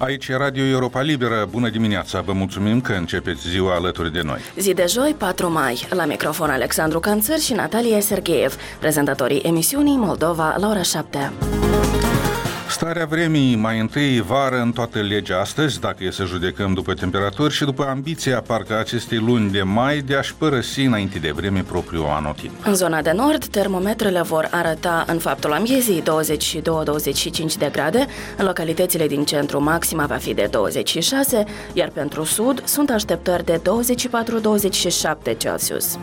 Aici e Radio Europa Liberă. Bună dimineața! Vă mulțumim că începeți ziua alături de noi. Zi de joi, 4 mai. La microfon Alexandru Canțăr și Natalia Sergeev, prezentatorii emisiunii Moldova la ora 7. Starea vremii, mai întâi vară în toată legea astăzi, dacă e să judecăm după temperaturi și după ambiția parcă acestei luni de mai de a-și părăsi înainte de vreme propriul anotimp. În zona de nord, termometrele vor arăta în faptul amiezii 22-25 de grade, în localitățile din centru maxima va fi de 26, iar pentru sud sunt așteptări de 24-27 Celsius.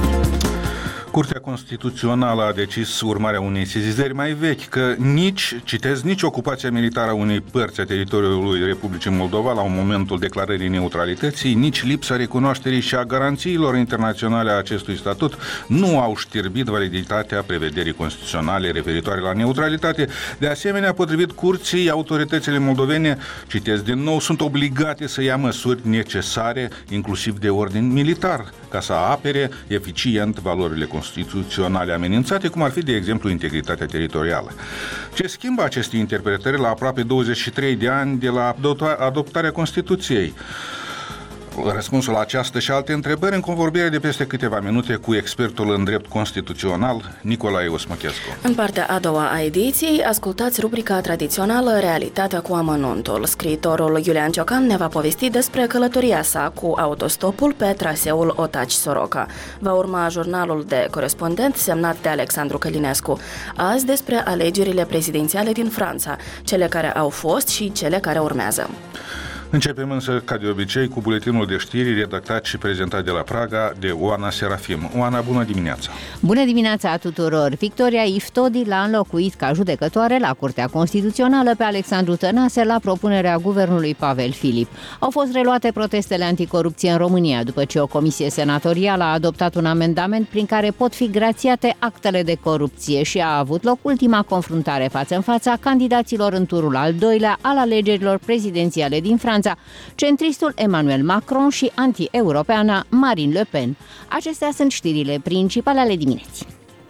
Curtea Constituțională a decis, urmarea unei sesizări mai vechi, că nici ocupația militară a unei părți a teritoriului Republicii Moldova la momentul declarării neutralității, nici lipsa recunoașterii și a garanțiilor internaționale a acestui statut nu au știrbit validitatea prevederii constituționale referitoare la neutralitate. De asemenea, potrivit curții, autoritățile moldovene, citesc din nou, sunt obligate să ia măsuri necesare, inclusiv de ordin militar, ca să apere eficient valorile constituționale amenințate, cum ar fi, de exemplu, integritatea teritorială. Ce schimbă aceste interpretări la aproape 23 de ani de la adoptarea Constituției? Răspunsul la această și alte întrebări în convorbire de peste câteva minute cu expertul în drept constituțional, Nicolae Osmăchescu. În partea a doua a ediției, ascultați rubrica tradițională Realitatea cu amănuntul. Scriitorul Iulian Ciocan ne va povesti despre călătoria sa cu autostopul pe traseul Otaci-Soroca. Va urma jurnalul de corespondent semnat de Alexandru Călinescu. Azi despre alegerile prezidențiale din Franța, cele care au fost și cele care urmează. Începem însă, ca de obicei, cu buletinul de știri redactat și prezentat de la Praga de Oana Serafim. Oana, bună dimineața! Bună dimineața tuturor! Victoria Iftodi l-a înlocuit ca judecătoare la Curtea Constituțională pe Alexandru Tănase la propunerea guvernului Pavel Filip. Au fost reluate protestele anticorupție în România după ce o comisie senatorială a adoptat un amendament prin care pot fi grațiate actele de corupție și a avut loc ultima confruntare față în fața candidaților în turul al doilea al alegerilor prezidențiale din Franța, centristul Emmanuel Macron și anti-europeana Marine Le Pen. Acestea sunt știrile principale ale dimineții.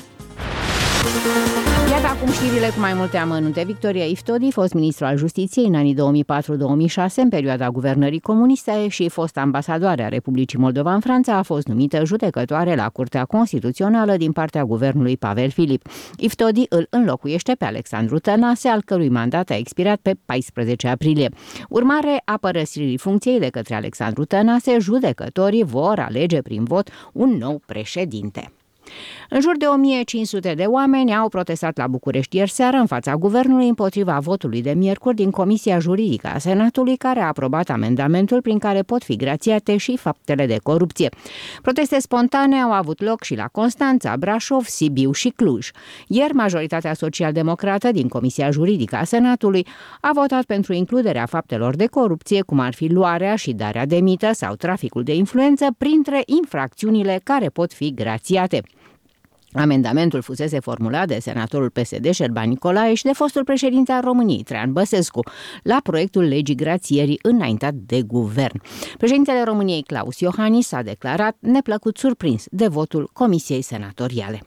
Iată acum știrile cu mai multe amănunte. Victoria Iftodi, fost ministru al Justiției în anii 2004-2006, în perioada guvernării comuniste, și fost ambasadoare a Republicii Moldova în Franța, a fost numită judecătoare la Curtea Constituțională din partea guvernului Pavel Filip. Iftodi îl înlocuiește pe Alexandru Tănase, al cărui mandat a expirat pe 14 aprilie. Urmare a părăsirii funcției de către Alexandru Tănase, judecătorii vor alege prin vot un nou președinte. În jur de 1500 de oameni au protestat la București ieri seară în fața guvernului împotriva votului de miercuri din Comisia Juridică a Senatului, care a aprobat amendamentul prin care pot fi grațiate și faptele de corupție. Proteste spontane au avut loc și la Constanța, Brașov, Sibiu și Cluj. Ieri, majoritatea social-democrată din Comisia Juridică a Senatului a votat pentru includerea faptelor de corupție, cum ar fi luarea și darea de mită sau traficul de influență, printre infracțiunile care pot fi grațiate. Amendamentul fusese formulat de senatorul PSD Șerban Nicolae și de fostul președinte al României, Traian Băsescu, la proiectul legii grațierii înaintat de guvern. Președintele României, Claus Iohannis, s-a declarat neplăcut surprins de votul Comisiei Senatoriale.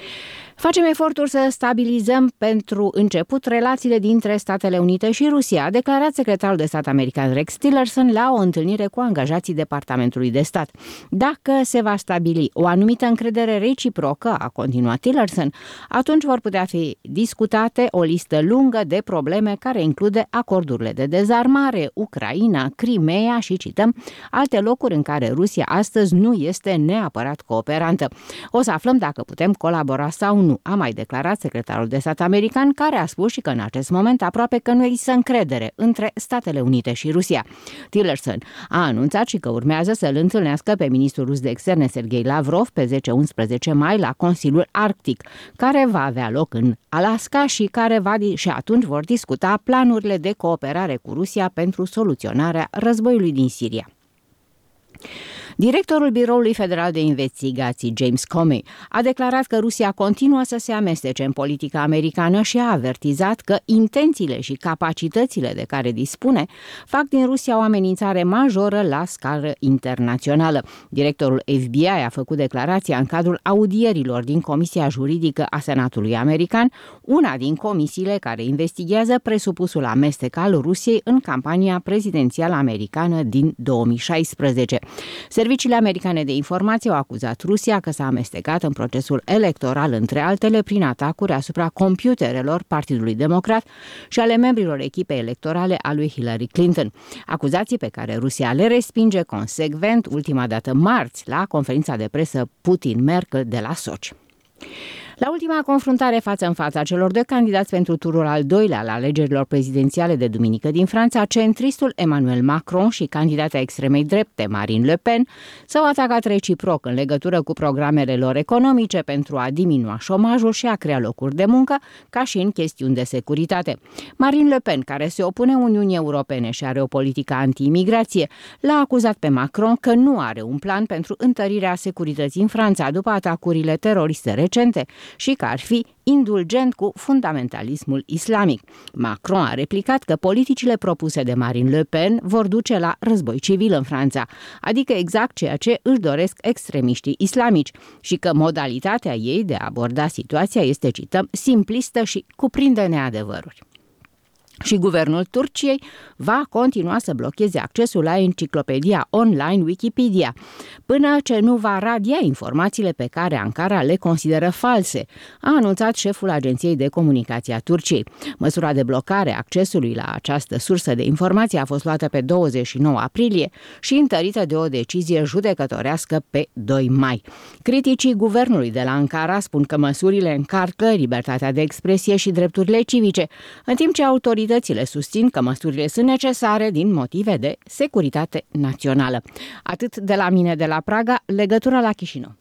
Facem eforturi să stabilizăm pentru început relațiile dintre Statele Unite și Rusia, a declarat secretarul de stat american Rex Tillerson la o întâlnire cu angajații Departamentului de Stat. Dacă se va stabili o anumită încredere reciprocă, a continuat Tillerson, atunci vor putea fi discutate o listă lungă de probleme care include acordurile de dezarmare, Ucraina, Crimea și, cităm, alte locuri în care Rusia astăzi nu este neapărat cooperantă. O să aflăm dacă putem colabora sau nu, a mai declarat secretarul de stat american, care a spus și că în acest moment aproape că nu există încredere între Statele Unite și Rusia. Tillerson a anunțat și că urmează să-l întâlnească pe ministrul rus de externe Sergei Lavrov pe 10-11 mai la Consiliul Arctic, care va avea loc în Alaska și atunci vor discuta planurile de cooperare cu Rusia pentru soluționarea războiului din Siria. Directorul Biroului Federal de Investigații, James Comey, a declarat că Rusia continuă să se amestece în politica americană și a avertizat că intențiile și capacitățile de care dispune fac din Rusia o amenințare majoră la scară internațională. Directorul FBI a făcut declarația în cadrul audierilor din Comisia Juridică a Senatului American, una din comisiile care investigează presupusul amestec al Rusiei în campania prezidențială americană din 2016. Serviciile americane de informație au acuzat Rusia că s-a amestecat în procesul electoral, între altele, prin atacuri asupra computerelor Partidului Democrat și ale membrilor echipei electorale a lui Hillary Clinton. Acuzații pe care Rusia le respinge consecvent, ultima dată marți, la conferința de presă Putin-Merkel de la Sochi. La ultima confruntare față în față a celor doi candidați pentru turul al doilea al alegerilor prezidențiale de duminică din Franța, centristul Emmanuel Macron și candidata extremei drepte Marine Le Pen s-au atacat reciproc în legătură cu programele lor economice pentru a diminua șomajul și a crea locuri de muncă, ca și în chestiuni de securitate. Marine Le Pen, care se opune Uniunii Europene și are o politică anti-imigrație, l-a acuzat pe Macron că nu are un plan pentru întărirea securității în Franța după atacurile teroriste recente și că ar fi indulgent cu fundamentalismul islamic. Macron a replicat că politicile propuse de Marine Le Pen vor duce la război civil în Franța, adică exact ceea ce își doresc extremiștii islamici, și că modalitatea ei de a aborda situația este, cităm, simplistă și cuprinde neadevăruri. Și guvernul Turciei va continua să blocheze accesul la enciclopedia online Wikipedia, până ce nu va radia informațiile pe care Ankara le consideră false, a anunțat șeful Agenției de Comunicație a Turciei. Măsura de blocare a accesului la această sursă de informații a fost luată pe 29 aprilie și întărită de o decizie judecătorească pe 2 mai. Criticii guvernului de la Ankara spun că măsurile încarcă libertatea de expresie și drepturile civice, în timp ce autoritățile susțin că măsurile sunt necesare din motive de securitate națională. Atât de la mine de la Praga, legătura la Chișinău.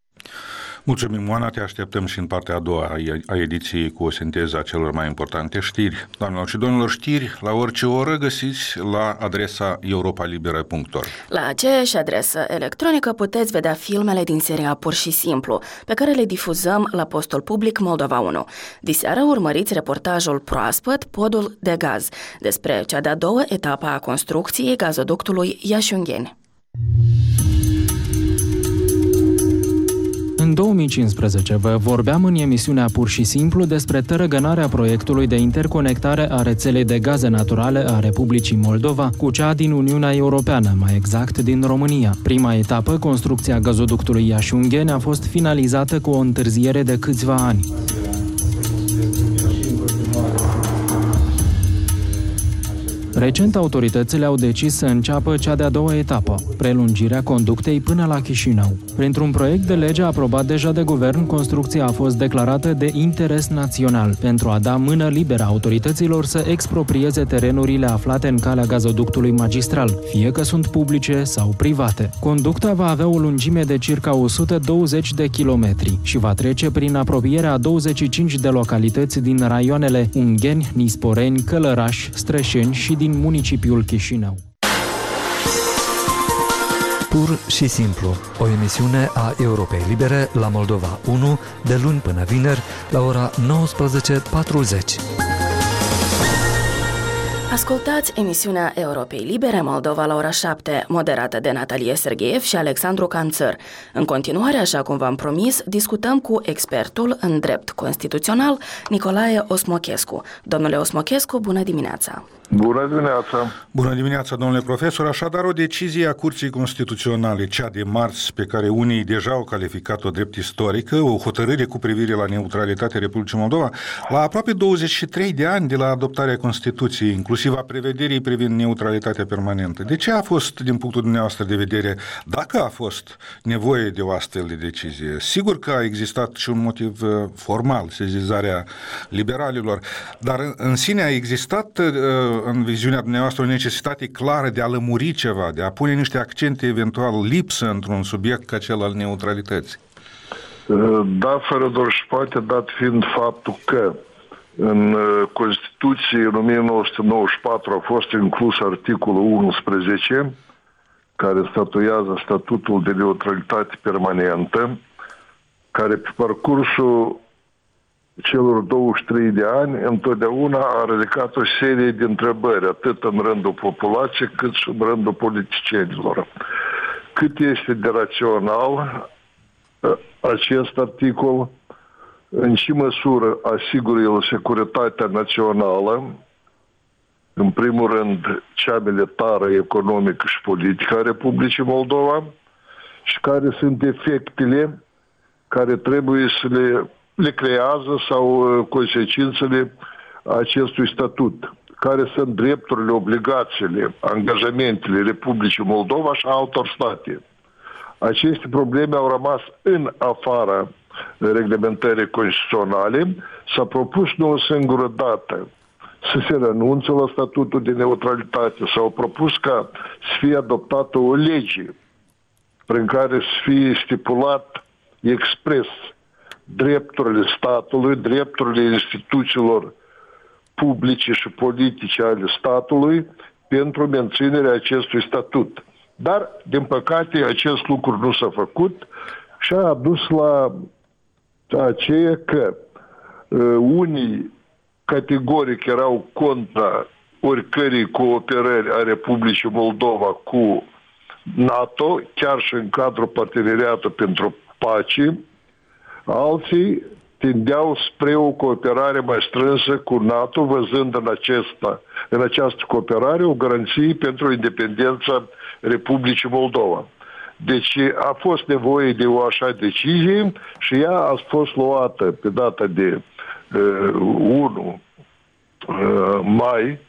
Mulțumim, Oana, te așteptăm și în partea a doua a ediției cu o sinteză a celor mai importante știri. Doamnelor și domnilor, știri la orice oră găsiți la adresa europalibera.org. La aceeași adresă electronică puteți vedea filmele din seria Pur și Simplu, pe care le difuzăm la postul public Moldova 1. Diseară urmăriți reportajul proaspăt Podul de gaz, despre cea de-a doua etapă a construcției gazoductului Iași-Ungheni. În 2015 vă vorbeam în emisiunea Pur și Simplu despre tărăgănarea proiectului de interconectare a rețelei de gaze naturale a Republicii Moldova cu cea din Uniunea Europeană, mai exact din România. Prima etapă, construcția gazoductului Iași-Ungheni, a fost finalizată cu o întârziere de câțiva ani. Recent, autoritățile au decis să înceapă cea de-a doua etapă, prelungirea conductei până la Chișinău. Printr-un proiect de lege aprobat deja de guvern, construcția a fost declarată de interes național pentru a da mână liberă autorităților să exproprieze terenurile aflate în calea gazoductului magistral, fie că sunt publice sau private. Conducta va avea o lungime de circa 120 de kilometri și va trece prin apropierea a 25 de localități din raioanele Ungheni, Nisporeni, Călăraș, Strășeni și din municipiul Chișinău. Pur și Simplu, o emisiune a Europei Libere la Moldova 1, de luni până vineri, la ora 19:40. Ascultați emisiunea Europei Libere Moldova la ora 7, moderată de Natalie Sergeev și Alexandru Canțăr. În continuare, așa cum v-am promis, discutăm cu expertul în drept constituțional, Nicolae Osmochescu. Domnule Osmochescu, bună dimineața! Bună dimineața! Bună dimineața, domnule profesor! Așadar, o decizie a Curții Constituționale, cea de marți, pe care unii deja au calificat-o drept istorică, o hotărâre cu privire la neutralitatea Republicii Moldova, la aproape 23 de ani de la adoptarea Constituției, inclusiv a prevederii privind neutralitatea permanentă. De ce a fost, din punctul dumneavoastră de vedere, dacă a fost nevoie de o astfel de decizie? Sigur că a existat și un motiv formal, sezizarea liberalilor, dar în sine a existat în viziunea dumneavoastră o necesitate clară de a lămuri ceva, de a pune niște accente eventual lipsă într-un subiect ca cel al neutralității? Da, fără doar și poate, dat fiind faptul că în Constituție în 1994 a fost inclus articolul 11, care statuează statutul de neutralitate permanentă, care pe parcursul celor 23 de ani întotdeauna a ridicat o serie de întrebări, atât în rândul populației, cât și în rândul politicienilor. Cât este de rațional acest articol, în ce măsură asigură el securitatea națională, în primul rând cea militară, economică și politică a Republicii Moldova, și care sunt efectele care trebuie să le creează sau consecințele acestui statut, care sunt drepturile, obligațiile, angajamentele Republicii Moldova și altor state. Aceste probleme au rămas în afara reglementării constituționale. S-a propus nu o singură dată să se renunțe la statutul de neutralitate. S-au propus ca să fie adoptată o lege prin care să fie stipulat expres drepturile statului, drepturile instituțiilor publice și politice ale statului pentru menținerea acestui statut. Dar, din păcate, acest lucru nu s-a făcut și a dus la aceea că unii categoric erau contra oricărei cooperări a Republicii Moldova cu NATO, chiar și în cadrul Parteneriatului pentru Pace. Alții tindeau spre o cooperare mai strânsă cu NATO, văzând în această cooperare o garanție pentru independența Republicii Moldova. Deci a fost nevoie de o așa decizie și ea a fost luată pe data de 1 mai,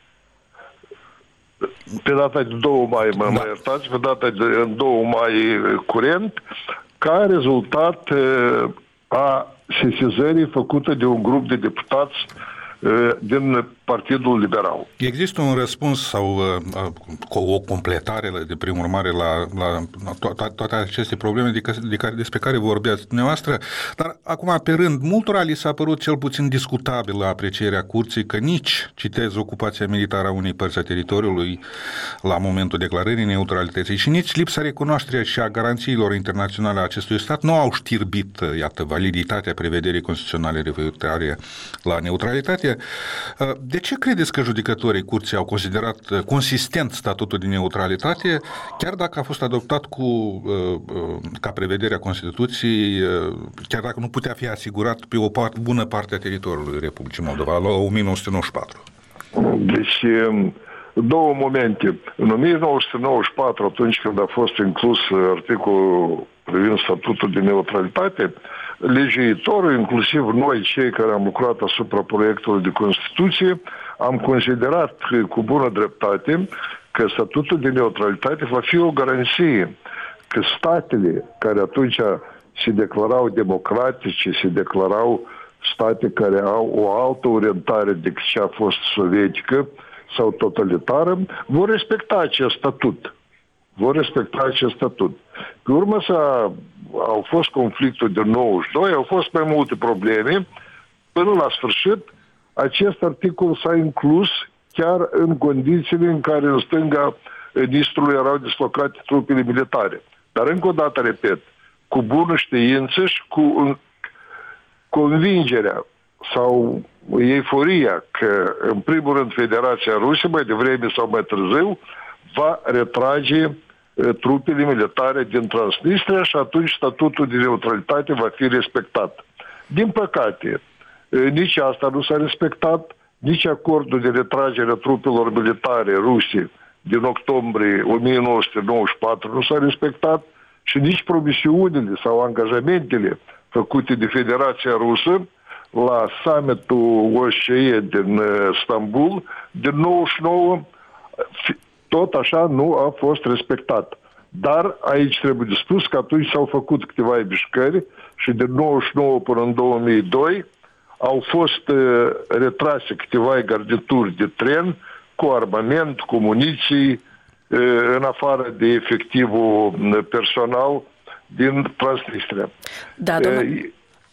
pe data de 2 mai, mă iertați, pe data de 2 mai curent, ca rezultat a sesizării făcută de un grup de deputați din Partidul Liberal. Există un răspuns sau o completare de prin urmare la toate aceste probleme despre care vorbeați dumneavoastră, dar acum pe rând, multora li s-a părut cel puțin discutabilă aprecierea curții că nici, citez, ocupația militară a unei părți a teritoriului la momentul declarării neutralității și nici lipsa recunoașterii și a garanțiilor internaționale a acestui stat nu au știrbit, iată, validitatea prevederii constituționale referitoare la neutralitate. De ce credeți că judecătorii curții au considerat consistent statutul de neutralitate, chiar dacă a fost adoptat ca prevederea Constituției, chiar dacă nu putea fi asigurat pe o bună parte a teritoriului Republicii Moldova, la 1994? Deci, două momente. În 1994, atunci când a fost inclus articolul privind statutul de neutralitate, legiuitorul, inclusiv noi, cei care am lucrat asupra proiectului de Constituție, am considerat cu bună dreptate că statutul de neutralitate va fi o garanție că statele care atunci se declarau democratice, se declarau state care au o altă orientare decât cea a fost sovietică sau totalitară, vor respecta acest statut. Pe urmă au fost conflictul de 92, au fost mai multe probleme. Până la sfârșit, acest articol s-a inclus chiar în condițiile în care în stânga Nistrului erau dislocate trupele militare. Dar încă o dată, repet, cu bună știință și cu convingerea sau euforia că, în primul rând, Federația Rusă, mai devreme sau mai târziu, va retrage trupele militare din Transnistria și atunci statutul de neutralitate va fi respectat. Din păcate, nici asta nu s-a respectat, nici acordul de retragere a trupelor militare ruse din octombrie 1994 nu s-a respectat și nici promisiunile sau angajamentele făcute de Federația Rusă la summitul OSCE din Istanbul din 99 tot așa nu a fost respectat. Dar aici trebuie de spus că atunci s-au făcut câteva mișcări și din 99 până în 2002 au fost retrase câteva garnituri de tren cu armament, cu muniții, în afară de efectivul personal din Transnistria. Da,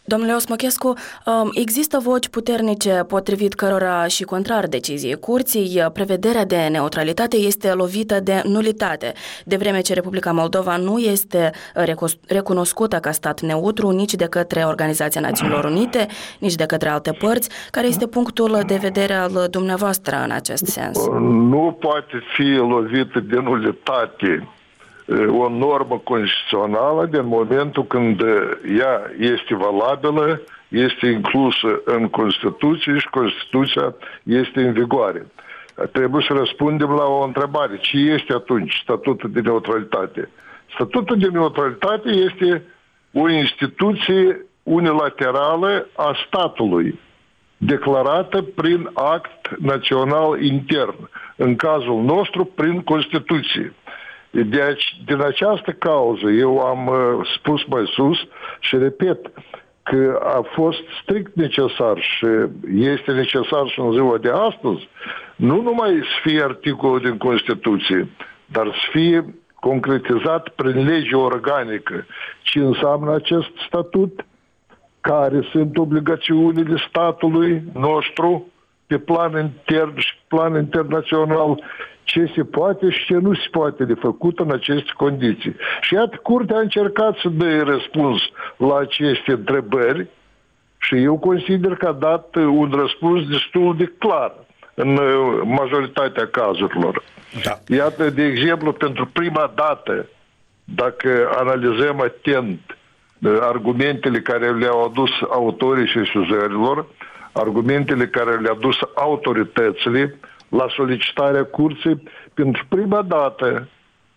Domnule Osmochescu, există voci puternice potrivit cărora și contrar deciziei curții, prevederea de neutralitate este lovită de nulitate, de vreme ce Republica Moldova nu este recunoscută ca stat neutru nici de către Organizația Națiunilor Unite, nici de către alte părți. Care este punctul de vedere al dumneavoastră în acest sens? Nu poate fi lovită de nulitate o normă constituțională din momentul când ea este valabilă, este inclusă în Constituție și Constituția este în vigoare. Trebuie să răspundem la o întrebare. Ce este atunci statutul de neutralitate? Statutul de neutralitate este o instituție unilaterală a statului, declarată prin act național intern, în cazul nostru prin Constituție. Deci, din această cauză, eu am spus mai sus și repet că a fost strict necesar și este necesar și în ziua de astăzi, nu numai să fie articolul din Constituție, dar să fie concretizat prin lege organică ce înseamnă acest statut, care sunt obligațiunile statului nostru pe plan intern și plan internațional, ce se poate și ce nu se poate de făcut în aceste condiții. Și iată, Curtea a încercat să dea răspuns la aceste întrebări și eu consider că a dat un răspuns destul de clar în majoritatea cazurilor. Da. Iată, de exemplu, pentru prima dată, dacă analizăm atent argumentele care le-au adus autorii sesizărilor, argumentele care le-au adus autoritățile la solicitarea curții, pentru prima dată,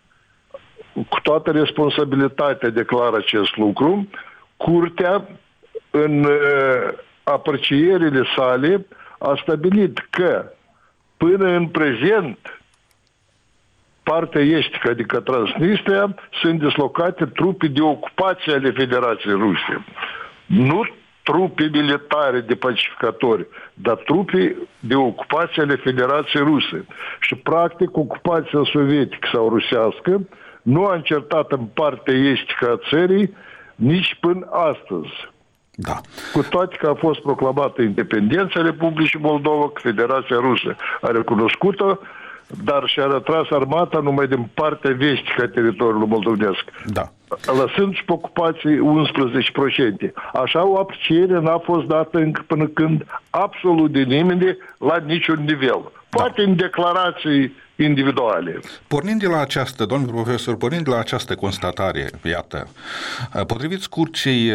cu toată responsabilitatea declară acest lucru, Curtea, în aprecierile sale, a stabilit că până în prezent partea estică, adică Transnistria, sunt dislocate trupe de ocupație ale Federației Ruse. Nu trupe militare de pacificatori, dar trupe de ocupație ale Federației Ruse. Și, practic, ocupația sovietică sau rusească nu a încetat în partea estică a țării nici până astăzi. Da. Cu toate că a fost proclamată independența Republicii Moldova, că Federația Rusă a recunoscut-o, dar și-a retras armata numai din partea vestică a teritoriului moldovenesc. Da. Lăsând și pe ocupații 11%. Așa o apreciere n-a fost dată încă până când absolut de nimeni la niciun nivel. Poate în declarații individuale. Pornind de la această, domnul profesor, pornind de la această constatare, iată, potrivit curții,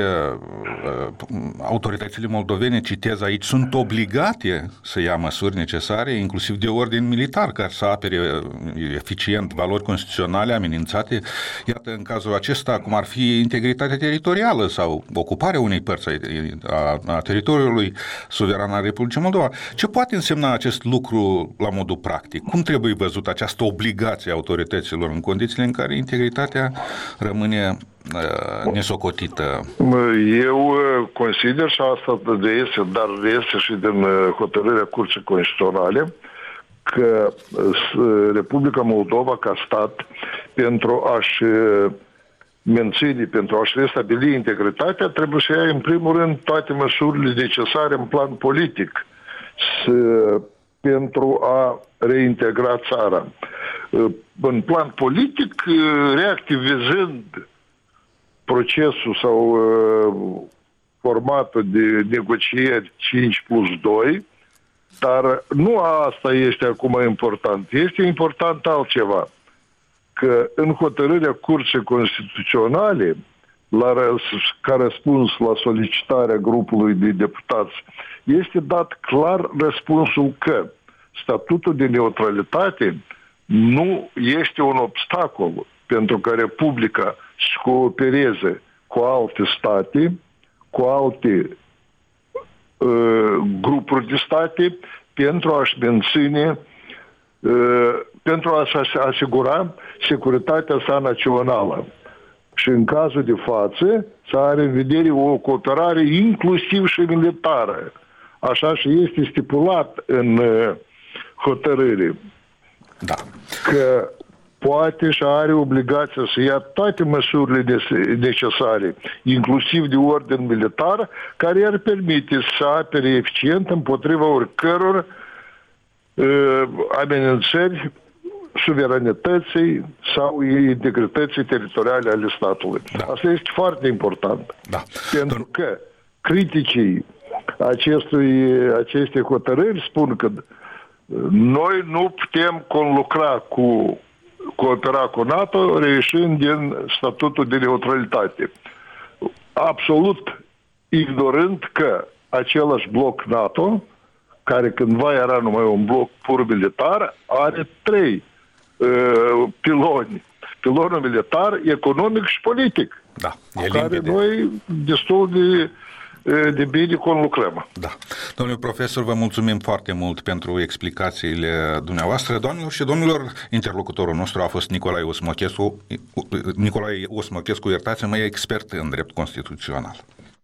autoritățile moldovene, citez aici, sunt obligate să ia măsuri necesare, inclusiv de ordin militar, care să apere eficient valori constituționale amenințate, iată, în cazul acesta, cum ar fi integritatea teritorială sau ocuparea unei părți a teritoriului suveran al Republicii Moldova. Ce poate însemna acest lucru la modul practic? Cum trebuie văzut această obligație a autorităților în condițiile în care integritatea rămâne nesocotită? Eu consider, și asta reiese și din hotărârea Curții Constituționale, că Republica Moldova ca stat, pentru a-și menține, pentru a-și restabili integritatea, trebuie să ia în primul rând toate măsurile necesare în plan politic pentru a reintegra țara. În plan politic, reactivizând procesul sau formatul de negocieri 5+2, dar nu asta este acum important. Este important altceva. Că în hotărârea Curții Constituționale, ca răspuns la solicitarea grupului de deputați, este dat clar răspunsul că statutul de neutralitate nu este un obstacol pentru ca Republica să coopereze cu alte state, cu alte grupuri de state pentru a-și menține, pentru a-și asigura securitatea sa națională. Și în cazul de față să are în vedere o cooperare inclusiv și militară. Așa și este stipulat în hotărâre. Da. Că poate și are obligația să ia toate măsurile necesare, inclusiv de ordin militar, care i-ar permite să apere eficient împotriva oricăror amenințări suveranității sau integrității teritoriale ale statului. Da. Asta este foarte important. Da. Pentru că criticii acestei hotărâri spun că noi nu putem coopera cu NATO reieșind din statutul de neutralitate. Absolut ignorând că același bloc NATO, care cândva era numai un bloc pur militar, are 3 piloni. Pilonul militar, economic și politic. Da, cu care noi destul de bine conlucrăm. Da. Domnule profesor, vă mulțumim foarte mult pentru explicațiile dumneavoastră. Doamnelor și domnilor, interlocutorul nostru a fost Nicolae Osmochescu, iertați-mă, expert în drept constituțional.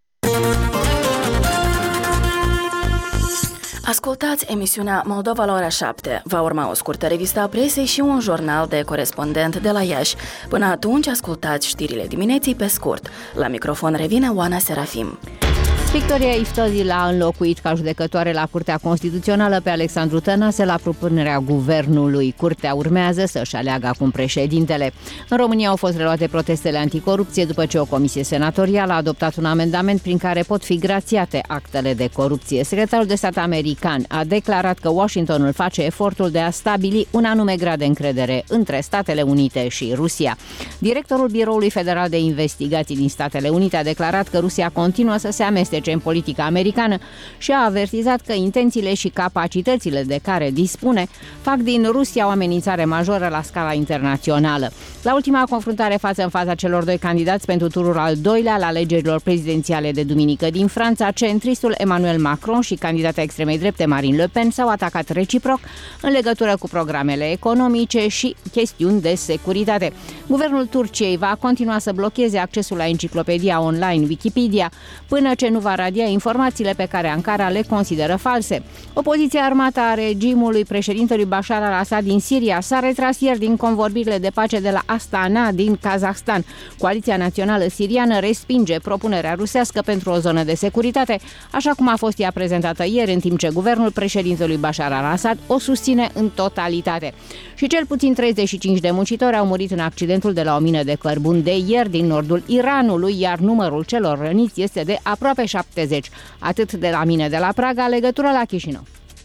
Ascultați emisiunea Moldova la ora 7. Va urma o scurtă revistă a presei și un jurnal de corespondent de la Iași. Până atunci, ascultați știrile dimineții pe scurt. La microfon revine Oana Serafim. Victoria Iftodi l-a înlocuit ca judecătoare la Curtea Constituțională pe Alexandru Tănase la propunerea guvernului. Curtea urmează să-și aleagă acum președintele. În România au fost reluate protestele anticorupție după ce o comisie senatorială a adoptat un amendament prin care pot fi grațiate actele de corupție. Secretarul de stat american a declarat că Washingtonul face efortul de a stabili un anume grad de încredere între Statele Unite și Rusia. Directorul Biroului Federal de Investigații din Statele Unite a declarat că Rusia continuă să se amestece în politica americană și a avertizat că intențiile și capacitățile de care dispune fac din Rusia o amenințare majoră la scala internațională. La ultima confruntare față în fața celor doi candidați pentru turul al doilea al alegerilor prezidențiale de duminică din Franța, centristul Emmanuel Macron și candidata extremei drepte Marine Le Pen s-au atacat reciproc în legătură cu programele economice și chestiuni de securitate. Guvernul Turciei va continua să blocheze accesul la enciclopedia online Wikipedia până ce nu va radia informațiile pe care Ankara le consideră false. Opoziția armată a regimului președintelui Bashar al-Assad din Siria s-a retras ieri din convorbirile de pace de la Astana din Kazahstan. Coaliția Națională Siriană respinge propunerea rusească pentru o zonă de securitate, așa cum a fost ea prezentată ieri, în timp ce guvernul președintelui Bashar al-Assad o susține în totalitate. Și cel puțin 35 de muncitori au murit în accidentul de la o mină de cărbun de ieri din nordul Iranului, iar numărul celor răniți este de aproape 70. Atât de la mine de la Praga, legătură la Chișinău.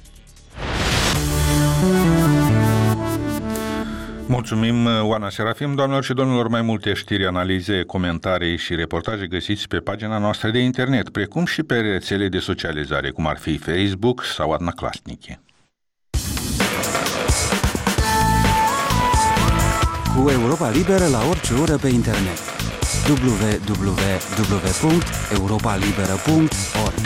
Mulțumim, Oana Serafim. Doamnelor și domnilor, mai multe știri, analize, comentarii și reportaje găsiți pe pagina noastră de internet, precum și pe rețele de socializare, cum ar fi Facebook sau Odnoklassniki. Cu Europa Liberă la orice oră pe internet. www.europalibera.org.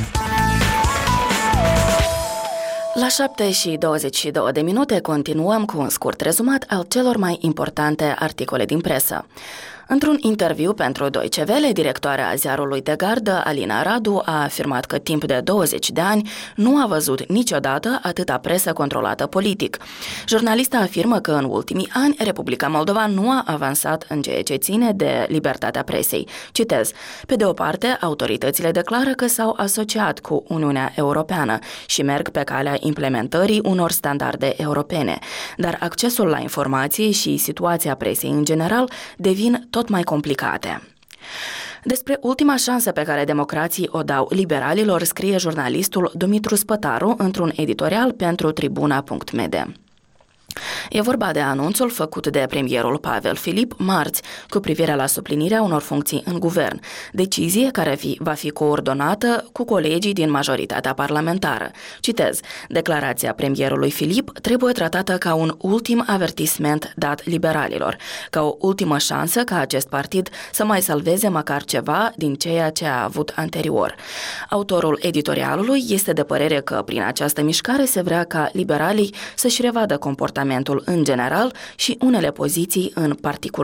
La 7:22 continuăm cu un scurt rezumat al celor mai importante articole din presă. Într-un interviu pentru Deutsche Welle, directoarea ziarului de gardă, Alina Radu, a afirmat că timp de 20 de ani nu a văzut niciodată atâta presă controlată politic. Jurnalista afirmă că în ultimii ani Republica Moldova nu a avansat în ceea ce ține de libertatea presei. Citez: pe de o parte, autoritățile declară că s-au asociat cu Uniunea Europeană și merg pe calea implementării unor standarde europene, dar accesul la informații și situația presei în general devin tot mai complicate. Despre ultima șansă pe care democrații o dau liberalilor scrie jurnalistul Dumitru Spătaru într-un editorial pentru Tribuna.md. E vorba de anunțul făcut de premierul Pavel Filip marți cu privire la suplinirea unor funcții în guvern, decizie care va fi coordonată cu colegii din majoritatea parlamentară. Citez: declarația premierului Filip trebuie tratată ca un ultim avertisment dat liberalilor, ca o ultimă șansă ca acest partid să mai salveze măcar ceva din ceea ce a avut anterior. Autorul editorialului este de părere că prin această mișcare se vrea ca liberalii să-și revadă comportamentul în general și unele poziții în particular.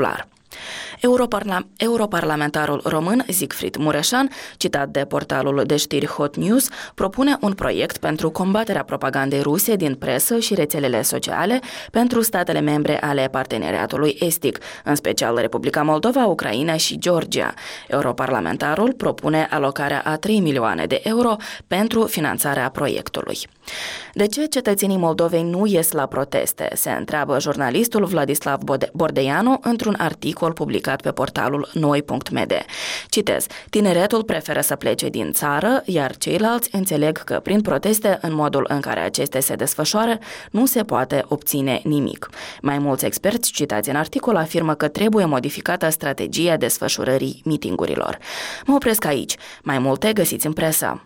Europarlamentarul român Siegfried Mureșan, citat de portalul de știri Hot News, propune un proiect pentru combaterea propagandei ruse din presă și rețelele sociale pentru statele membre ale Parteneriatului Estic, în special Republica Moldova, Ucraina și Georgia. Europarlamentarul propune alocarea a 3 milioane de euro pentru finanțarea proiectului. De ce cetățenii Moldovei nu ies la proteste? Se întreabă jurnalistul Vladislav Bordeianu într-un articol publicat pe portalul noi.md. Citez: tineretul preferă să plece din țară, iar ceilalți înțeleg că prin proteste, în modul în care acestea se desfășoară, nu se poate obține nimic. Mai mulți experți citați în articol afirmă că trebuie modificată strategia desfășurării mitingurilor. Mă opresc aici. Mai multe găsiți în presă.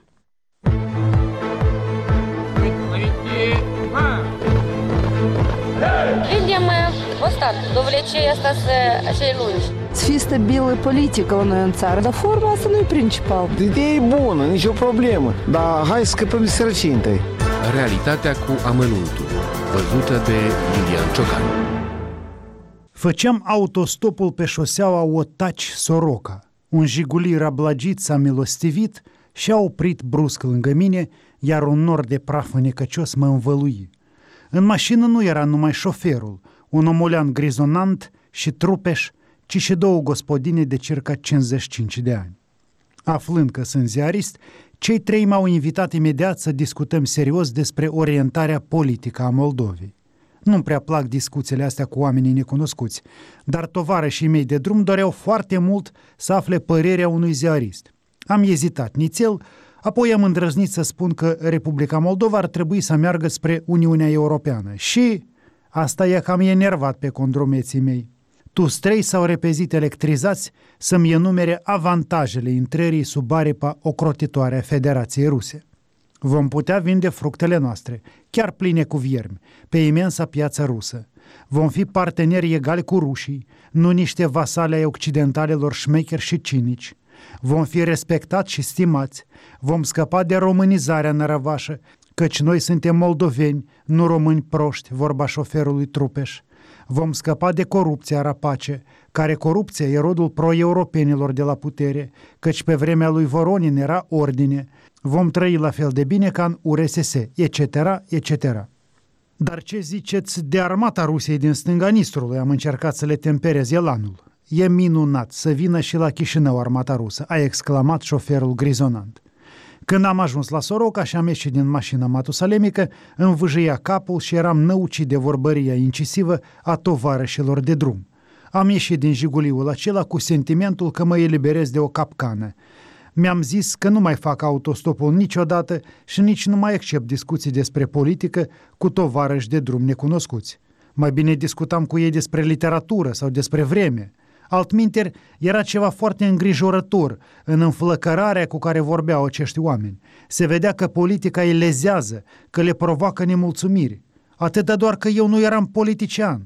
Видим устав, довлече остаться cei lungi. Să fie stabilă politică la noi în țară, dar forma asta nu e principal. Ideea e bună, nicio problemă, dar hai să scăpăm de sărăcie întâi. Realitatea cu amănuntul, văzută de Iulian Ciocan. Făceam autostopul pe șoseaua Otaci-Soroca. Un jiguli rablagit s-a milostivit și a oprit brusc lângă mine, iar un nor de praf înecăcios mă învălui. În mașină nu era numai șoferul, un omolean grizonant și trupeș, ci și două gospodine de circa 55 de ani. Aflând că sunt ziarist, cei trei m-au invitat imediat să discutăm serios despre orientarea politică a Moldovei. Nu-mi prea plac discuțiile astea cu oamenii necunoscuți, dar tovarășii mei de drum doreau foarte mult să afle părerea unui ziarist. Am ezitat nițel, apoi am îndrăznit să spun că Republica Moldova ar trebui să meargă spre Uniunea Europeană și asta i-a cam enervat pe condromeții mei. Toți trei s-au repezit electrizați să-mi enumere avantajele intrării sub aripa ocrotitoare a Federației Ruse. Vom putea vinde fructele noastre, chiar pline cu viermi, pe imensa piață rusă. Vom fi parteneri egali cu rușii, nu niște vasale ai occidentalilor șmecheri și cinici. Vom fi respectați și stimați, vom scăpa de românizarea nărăvașă, căci noi suntem moldoveni, nu români proști, vorba șoferului Trupeș. Vom scăpa de corupția rapace, care corupția e rodul pro-europenilor de la putere, căci pe vremea lui Voronin era ordine. Vom trăi la fel de bine ca în URSS, etc., etc. Dar ce ziceți de armata Rusiei din stânga Nistrului? Am încercat să le temperez elanul. E minunat să vină și la Chișinău armata rusă, a exclamat șoferul grizonant. Când am ajuns la Soroca și am ieșit din mașina matusalemică, îmi vâjâia capul și eram năucit de vorbăria incisivă a tovarășilor de drum. Am ieșit din jiguliul acela cu sentimentul că mă eliberez de o capcană. Mi-am zis că nu mai fac autostopul niciodată și nici nu mai accept discuții despre politică cu tovarăși de drum necunoscuți. Mai bine discutam cu ei despre literatură sau despre vreme. Altminteri, era ceva foarte îngrijorător în înflăcărarea cu care vorbeau acești oameni. Se vedea că politica îi lezează, că le provoacă nemulțumiri. Atâta doar că eu nu eram politician.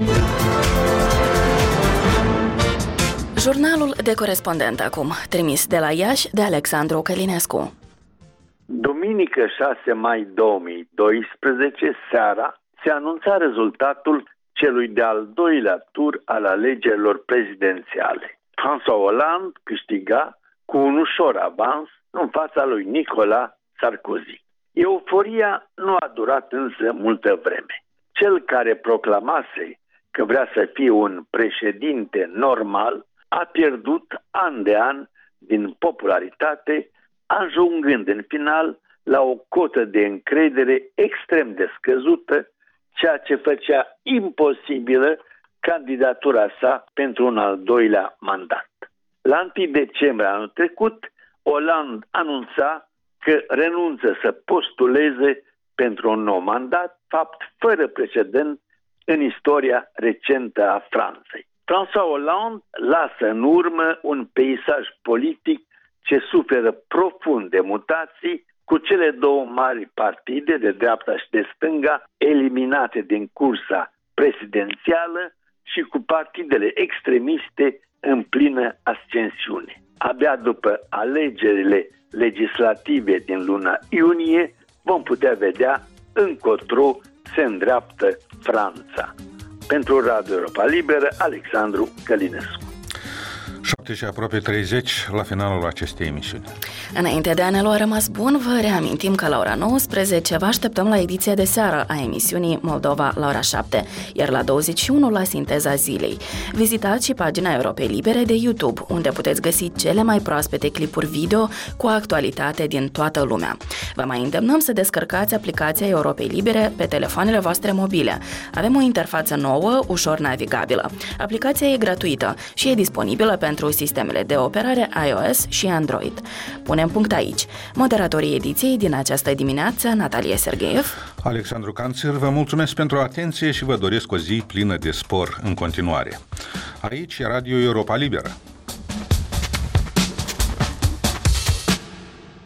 Jurnalul de corespondent acum, trimis de la Iași de Alexandru Călinescu. Duminică 6 mai 2012, seara, se anunța rezultatul celui de-al doilea tur al alegerilor prezidențiale. François Hollande câștiga cu un ușor avans în fața lui Nicolas Sarkozy. Euforia nu a durat însă multă vreme. Cel care proclamase că vrea să fie un președinte normal a pierdut an de an din popularitate, ajungând în final la o cotă de încredere extrem de scăzută, ceea ce făcea imposibilă candidatura sa pentru un al doilea mandat. La 1 decembrie anul trecut, Hollande anunța că renunță să postuleze pentru un nou mandat, fapt fără precedent în istoria recentă a Franței. François Hollande lasă în urmă un peisaj politic ce suferă profund de mutații, cu cele două mari partide de dreapta și de stânga eliminate din cursa prezidențială și cu partidele extremiste în plină ascensiune. Abia după alegerile legislative din luna iunie vom putea vedea încotro se îndreaptă Franța. Pentru Radio Europa Liberă, Alexandru Călinescu. 7 și aproape 30 la finalul acestei emisiuni. Înainte de a ne lua rămas bun, vă reamintim că la ora 19 vă așteptăm la ediția de seară a emisiunii Moldova la ora 7, iar la 21 la Sinteza Zilei. Vizitați și pagina Europei Libere de YouTube, unde puteți găsi cele mai proaspete clipuri video cu actualitate din toată lumea. Vă mai îndemnăm să descărcați aplicația Europei Libere pe telefoanele voastre mobile. Avem o interfață nouă, ușor navigabilă. Aplicația e gratuită și e disponibilă pentru sistemele de operare iOS și Android. Punem punct aici. Moderatorii ediției din această dimineață, Natalia Sergeev, Alexandru Canțir, vă mulțumesc pentru atenție și vă doresc o zi plină de spor în continuare. Aici e Radio Europa Liberă.